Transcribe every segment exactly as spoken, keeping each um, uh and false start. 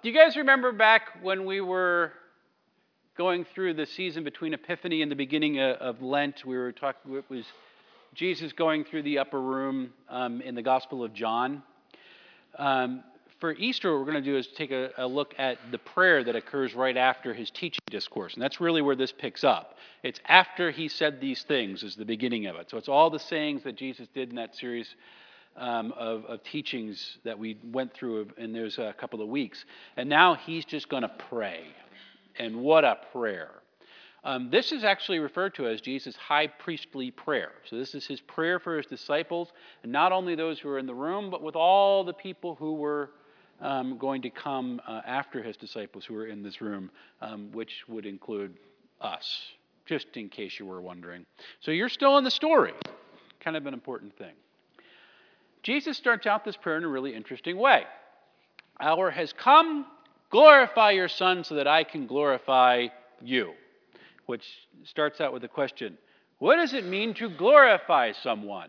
do you guys remember back when we were going through the season between Epiphany and the beginning of, of Lent? We were talking, it was Jesus going through the upper room um, in the Gospel of John. Um, for Easter, what we're going to do is take a, a look at the prayer that occurs right after his teaching discourse. And that's really where this picks up. It's after he said these things is the beginning of it. So it's all the sayings that Jesus did in that series um, of, of teachings that we went through in those uh, couple of weeks. And now he's just going to pray. And what a prayer. Um, this is actually referred to as Jesus' high priestly prayer. So this is his prayer for his disciples, and not only those who were in the room, but with all the people who were um, going to come uh, after his disciples who were in this room, um, which would include us, just in case you were wondering. So you're still in the story. Kind of an important thing. Jesus starts out this prayer in a really interesting way. Hour has come, glorify your Son so that I can glorify you. Which starts out with the question, what does it mean to glorify someone?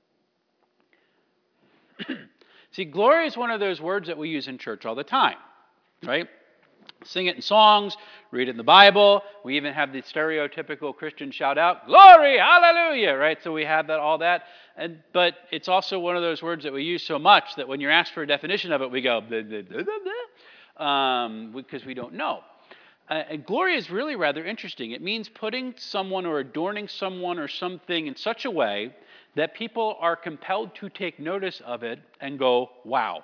See, glory is one of those words that we use in church all the time, right? Sing it in songs, read it in the Bible. We even have the stereotypical Christian shout out, glory, hallelujah, right? So we have that, all that. And, but it's also one of those words that we use so much that when you're asked for a definition of it, we go, blah, blah, blah, blah, blah, um, because we don't know. Uh, and glory is really rather interesting. It means putting someone or adorning someone or something in such a way that people are compelled to take notice of it and go, wow.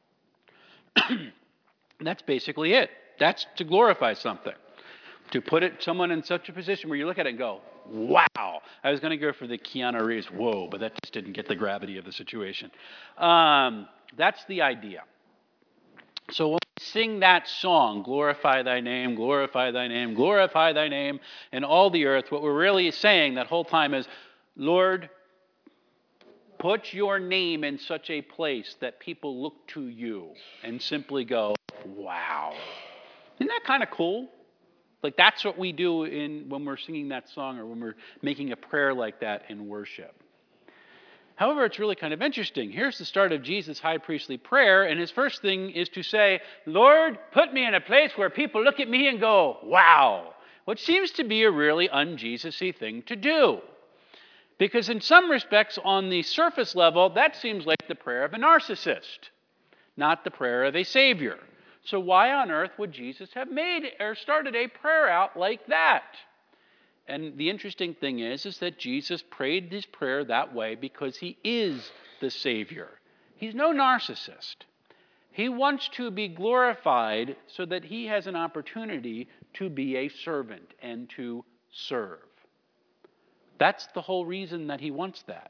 That's basically it. That's to glorify something. To put it someone in such a position where you look at it and go, wow. I was going to go for the Keanu Reeves, whoa, but that just didn't get the gravity of the situation. Um, that's the idea. So when we sing that song, glorify thy name, glorify thy name, glorify thy name in all the earth, what we're really saying that whole time is, Lord, put your name in such a place that people look to you and simply go, wow. Isn't that kind of cool? Like that's what we do in when we're singing that song or when we're making a prayer like that in worship. However, it's really kind of interesting. Here's the start of Jesus' high priestly prayer, and his first thing is to say, Lord, put me in a place where people look at me and go, wow, which seems to be a really un-Jesus-y thing to do. Because in some respects, on the surface level, that seems like the prayer of a narcissist, not the prayer of a savior. So why on earth would Jesus have made or started a prayer out like that? And the interesting thing is, is that Jesus prayed his prayer that way because he is the Savior. He's no narcissist. He wants to be glorified so that he has an opportunity to be a servant and to serve. That's the whole reason that he wants that.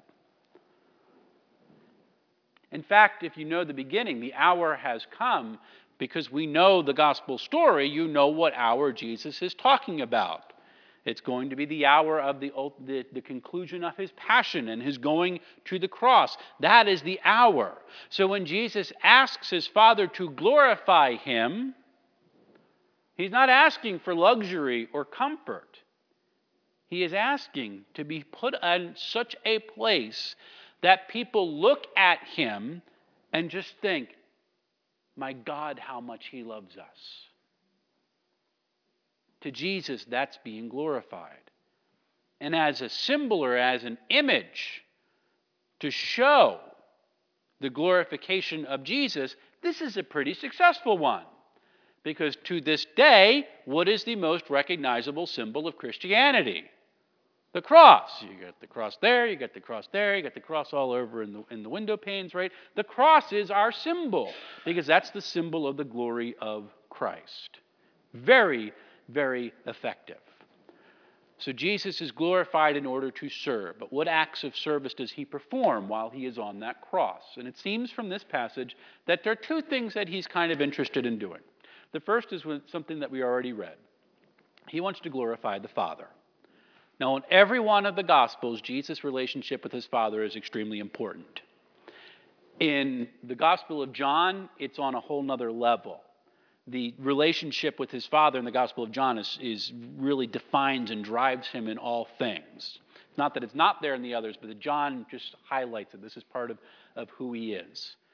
In fact, if you know the beginning, the hour has come, because we know the gospel story, you know what hour Jesus is talking about. It's going to be the hour of the, the, the conclusion of his passion and his going to the cross. That is the hour. So when Jesus asks his Father to glorify him, he's not asking for luxury or comfort. He is asking to be put in such a place that people look at him and just think, my God, how much he loves us. To Jesus, that's being glorified. And as a symbol or as an image to show the glorification of Jesus, this is a pretty successful one. Because to this day, what is the most recognizable symbol of Christianity? The cross. You got the cross there, you got the cross there, you got the cross all over in the, in the window panes, right? The cross is our symbol because that's the symbol of the glory of Christ. Very Very effective. So Jesus is glorified in order to serve. But what acts of service does he perform while he is on that cross? And it seems from this passage that there are two things that he's kind of interested in doing. The first is something that we already read. He wants to glorify the Father. Now, in every one of the Gospels, Jesus' relationship with his Father is extremely important. In the Gospel of John, it's on a whole nother level. The relationship with his Father in the Gospel of John is, is really defines and drives him in all things. Not that it's not there in the others, but John just highlights it. This is part of, of who he is.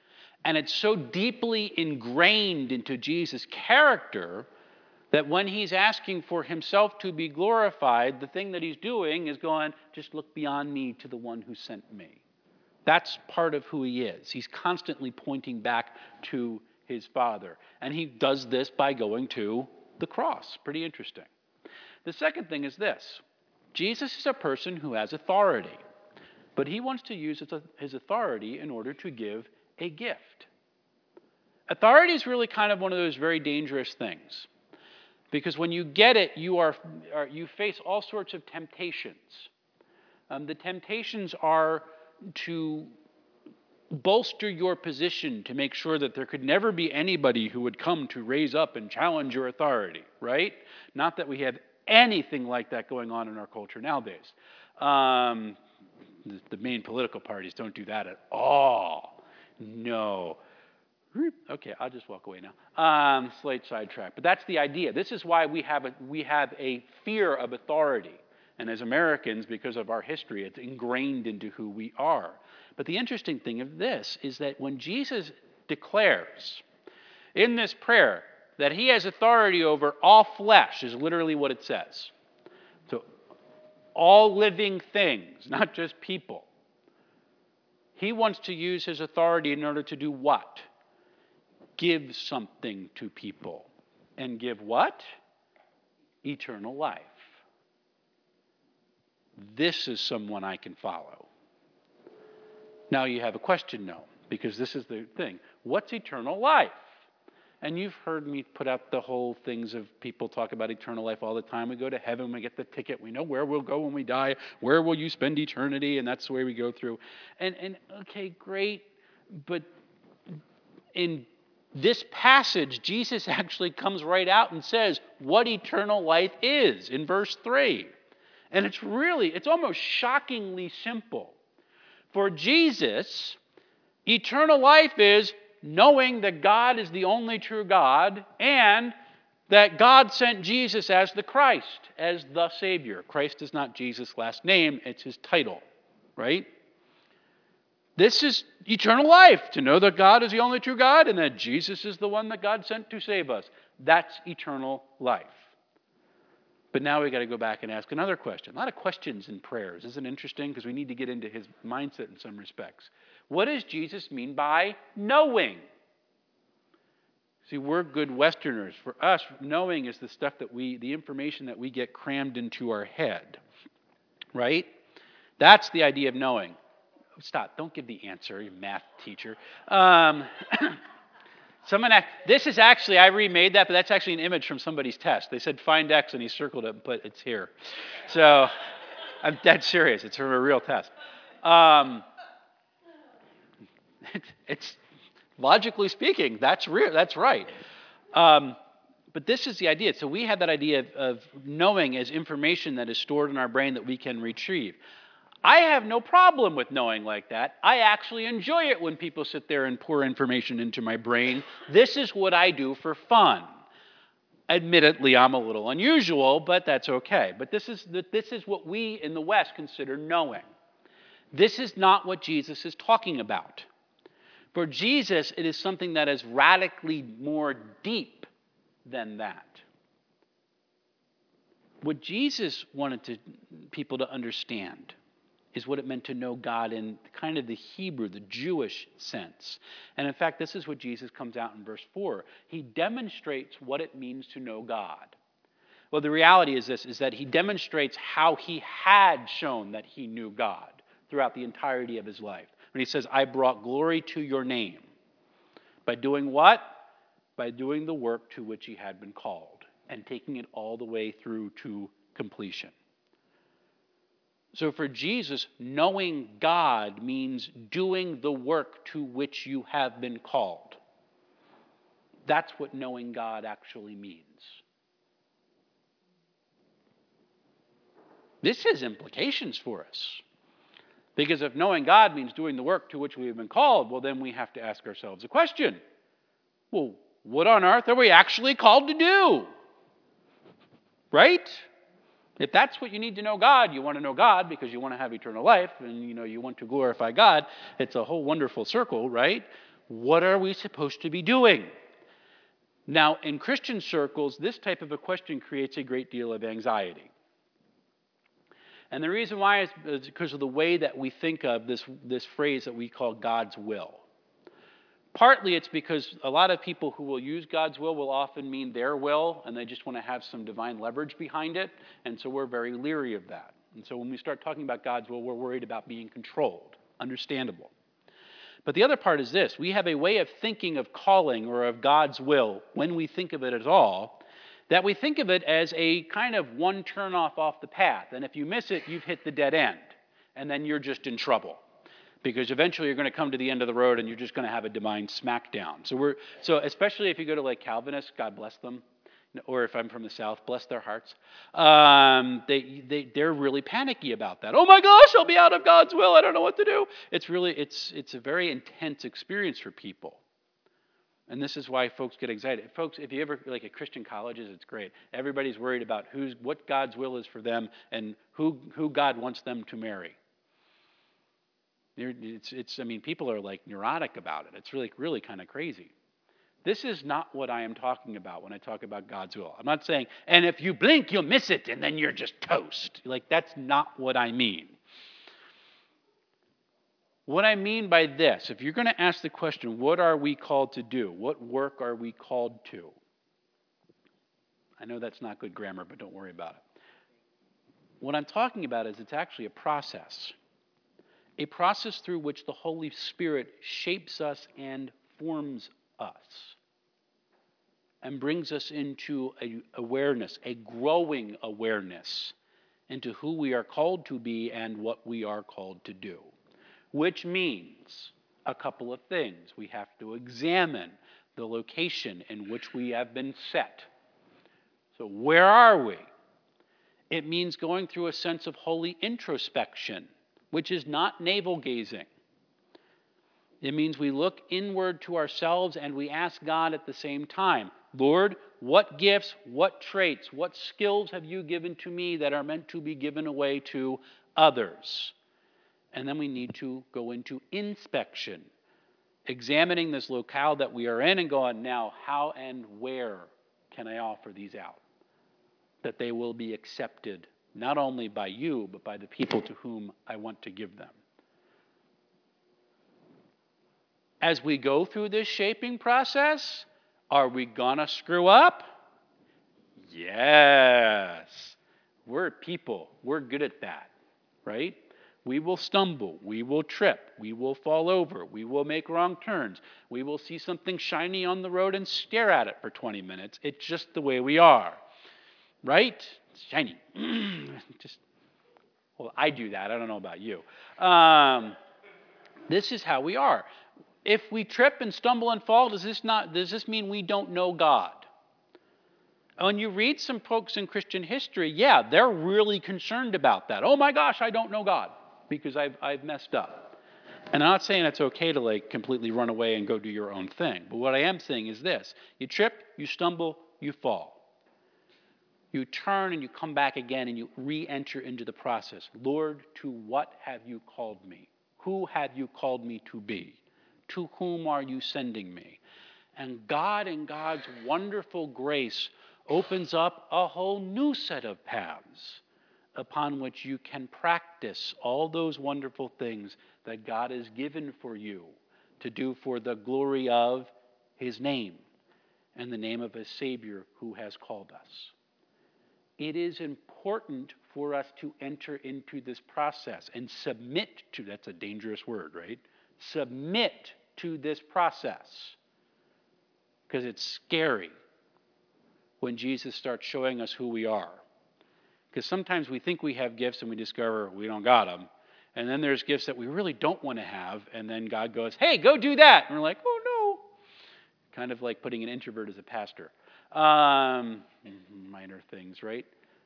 And it's so deeply ingrained into Jesus' character that when he's asking for himself to be glorified, the thing that he's doing is going, just look beyond me to the one who sent me. That's part of who he is. He's constantly pointing back to his Father. And he does this by going to the cross. Pretty interesting. The second thing is this. Jesus is a person who has authority, but he wants to use his authority in order to give a gift. Authority is really kind of one of those very dangerous things, because when you get it, you are you face all sorts of temptations. Um, the temptations are to bolster your position to make sure that there could never be anybody who would come to raise up and challenge your authority, right? Not that we have anything like that going on in our culture nowadays. Um, the, the main political parties don't do that at all. No. Okay, I'll just walk away now. Um, slight sidetrack. But that's the idea. This is why we have a, we have a fear of authority. And as Americans, because of our history, it's ingrained into who we are. But the interesting thing of this is that when Jesus declares in this prayer that he has authority over all flesh, is literally what it says. So all living things, not just people. He wants to use his authority in order to do what? Give something to people. And give what? Eternal life. This is someone I can follow. Now you have a question, no, because this is the thing. What's eternal life? And you've heard me put out the whole things of people talk about eternal life all the time. We go to heaven, we get the ticket, we know where we'll go when we die, where will you spend eternity, and that's the way we go through. And, and okay, great, but in this passage, Jesus actually comes right out and says what eternal life is in verse three. And it's really, it's almost shockingly simple. For Jesus, eternal life is knowing that God is the only true God and that God sent Jesus as the Christ, as the Savior. Christ is not Jesus' last name, it's his title, right? This is eternal life, to know that God is the only true God and that Jesus is the one that God sent to save us. That's eternal life. But now we've got to go back and ask another question. A lot of questions in prayers. Isn't it interesting? Because we need to get into his mindset in some respects. What does Jesus mean by knowing? See, we're good Westerners. For us, knowing is the stuff that we, the information that we get crammed into our head. Right? That's the idea of knowing. Stop. Don't give the answer, you math teacher. Um, someone, this is actually, I remade that, but that's actually an image from somebody's test. They said find X, and he circled it, but it's here. So I'm dead serious. It's from a real test. Um, it, it's logically speaking, that's real. That's right. Um, but this is the idea. So we have that idea of, of knowing as information that is stored in our brain that we can retrieve. I have no problem with knowing like that. I actually enjoy it when people sit there and pour information into my brain. This is what I do for fun. Admittedly, I'm a little unusual, but that's okay. But this is, this is what we in the West consider knowing. This is not what Jesus is talking about. For Jesus, it is something that is radically more deep than that. What Jesus wanted to, people to understand is what it meant to know God in kind of the Hebrew, the Jewish sense. And in fact, this is what Jesus comes out in verse four. He demonstrates what it means to know God. Well, the reality is this, is that he demonstrates how he had shown that he knew God throughout the entirety of his life. When he says, I brought glory to your name. By doing what? By doing the work to which he had been called and taking it all the way through to completion. So for Jesus, knowing God means doing the work to which you have been called. That's what knowing God actually means. This has implications for us. Because if knowing God means doing the work to which we have been called, well, then we have to ask ourselves a question. Well, what on earth are we actually called to do? Right? If that's what you need to know God, you want to know God because you want to have eternal life and you know you want to glorify God, it's a whole wonderful circle, right? What are we supposed to be doing? Now, in Christian circles, this type of a question creates a great deal of anxiety. And the reason why is because of the way that we think of this, this phrase that we call God's will. Partly it's because a lot of people who will use God's will will often mean their will, and they just want to have some divine leverage behind it, and so we're very leery of that. And so when we start talking about God's will, we're worried about being controlled. Understandable. But the other part is this. We have a way of thinking of calling or of God's will, when we think of it at all, that we think of it as a kind of one turn off off the path. And if you miss it, you've hit the dead end. And then you're just in trouble. Because eventually you're going to come to the end of the road and you're just going to have a divine smackdown. So we're so especially if you go to like Calvinists, God bless them, or if I'm from the South, bless their hearts. Um, they they they're really panicky about that. Oh my gosh, I'll be out of God's will. I don't know what to do. It's really it's it's a very intense experience for people. And this is why folks get anxiety. Folks, if you ever like at Christian colleges, it's great. Everybody's worried about who's what God's will is for them and who who God wants them to marry. It's, it's, I mean, people are like neurotic about it. It's really, really kind of crazy. This is not what I am talking about when I talk about God's will. I'm not saying, and if you blink, you'll miss it, and then you're just toast. Like, that's not what I mean. What I mean by this, if you're going to ask the question, what are we called to do? What work are we called to? I know that's not good grammar, but don't worry about it. What I'm talking about is it's actually a process. A process through which the Holy Spirit shapes us and forms us and brings us into an awareness, a growing awareness into who we are called to be and what we are called to do, which means a couple of things. We have to examine the location in which we have been set. So where are we? It means going through a sense of holy introspection, which is not navel-gazing. It means we look inward to ourselves and we ask God at the same time, Lord, what gifts, what traits, what skills have you given to me that are meant to be given away to others? And then we need to go into inspection, examining this locale that we are in and going, now, how and where can I offer these out? That they will be accepted not only by you, but by the people to whom I want to give them. As we go through this shaping process, are we gonna screw up? Yes. We're people. We're good at that, right? We will stumble. We will trip. We will fall over. We will make wrong turns. We will see something shiny on the road and stare at it for twenty minutes. It's just the way we are, right? It's shiny. Just, well, I do that. I don't know about you. Um, this is how we are. If we trip and stumble and fall, does this not? Does this mean we don't know God? When you read some folks in Christian history, yeah, they're really concerned about that. Oh my gosh, I don't know God because I've I've messed up. And I'm not saying it's okay to like completely run away and go do your own thing. But what I am saying is this: you trip, you stumble, you fall. You turn and you come back again and you re-enter into the process. Lord, to what have you called me? Who have you called me to be? To whom are you sending me? And God, in God's wonderful grace, opens up a whole new set of paths upon which you can practice all those wonderful things that God has given for you to do for the glory of His name and the name of His Savior who has called us. It is important for us to enter into this process and submit to, that's a dangerous word, right? Submit to this process. Because it's scary when Jesus starts showing us who we are. Because sometimes we think we have gifts and we discover we don't got them. And then there's gifts that we really don't want to have. And then God goes, hey, go do that. And we're like, oh no. Kind of like putting an introvert as a pastor. Um, minor things, right?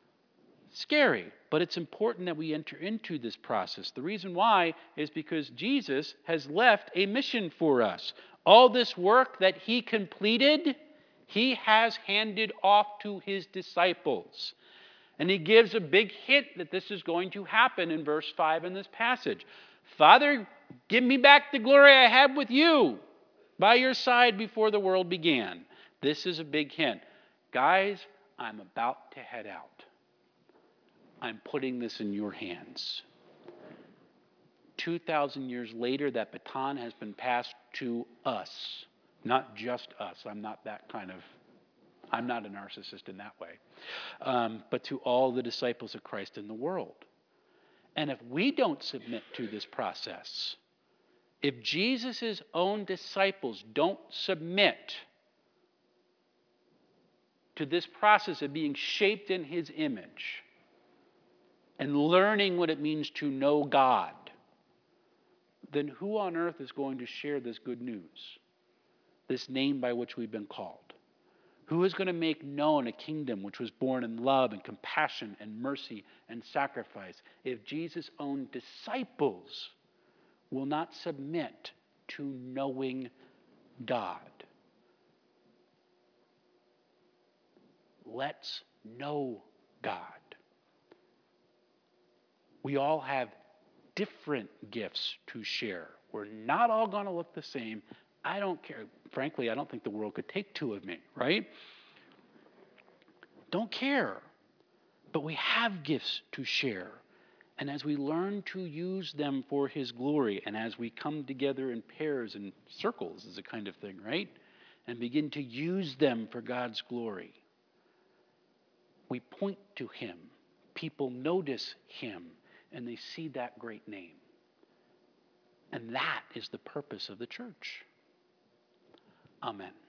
Scary, but it's important that we enter into this process. The reason why is because Jesus has left a mission for us. All this work that He completed, He has handed off to His disciples. And He gives a big hint that this is going to happen in verse five in this passage. Father, give me back the glory I had with you. by your side before the world began. This is a big hint. Guys, I'm about to head out. I'm putting this in your hands. two thousand years later, that baton has been passed to us. Not just us. I'm not that kind of, I'm not a narcissist in that way. Um, but to all the disciples of Christ in the world. And if we don't submit to this process, if Jesus' own disciples don't submit to this process of being shaped in his image and learning what it means to know God, then who on earth is going to share this good news, this name by which we've been called? Who is going to make known a kingdom which was born in love and compassion and mercy and sacrifice if Jesus' own disciples will not submit to knowing God? Let's know God. We all have different gifts to share. We're not all going to look the same. I don't care. Frankly, I don't think the world could take two of me, right? Don't care. But we have gifts to share. And as we learn to use them for his glory, and as we come together in pairs and circles is a kind of thing, right? And begin to use them for God's glory, we point to him. People notice him, and they see that great name. And that is the purpose of the church. Amen.